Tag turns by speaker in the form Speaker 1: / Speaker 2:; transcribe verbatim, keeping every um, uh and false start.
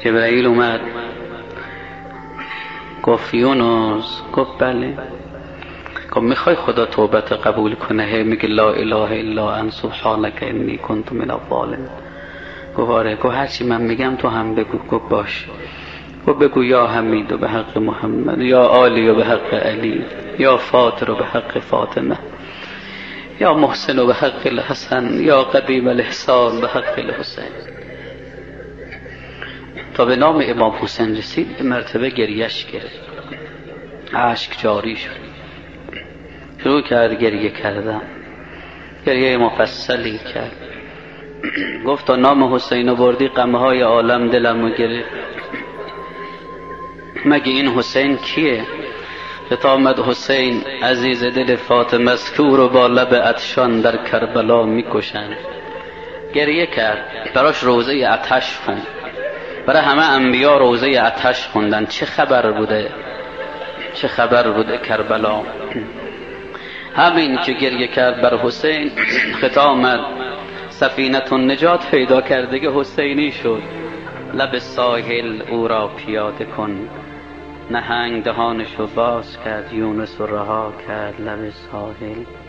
Speaker 1: جبرائیل اومد گفت یونس، گفت بله. گفت میخوای خدا توبت قبول کنه؟ هی میگه لا اله الا انت سبحانک انی کنت من الظالمین. گفت آره. گفت هرچی من میگم تو هم بگو. گفت باش. گفت بگو یا حمید و به حق محمد، یا عالی و به حق علی، یا فاطر و به حق فاطمه، یا محسن و به حق الحسن، یا قدیم الاحسان به حق الحسین. تا به نام امام حسین رسید، به مرتبه گریش گرفت، اشک جاری شد، شروع کرد گریه کردن، گریه مفصلی کرد. گفت تا نام حسین بردی غمهای عالم دلمو گرفت. مگه این حسین کیه؟ خطاب آمد حسین عزیز دل فاطمه است که او رو با لب عطشان در کربلا میکشند. گریه کرد، براش روزه آتش خوند. برای همه انبیا روزه آتش خوندن. چه خبر بوده، چه خبر بوده کربلا. همین که گریه کرد بر حسین، خطاب آمد سفینه النجات پیدا کرده حسینی شد. لب ساحل او را پیاده کن. نهنگ دهانشو باز کرد، یونس رو رها کرد لب ساحل.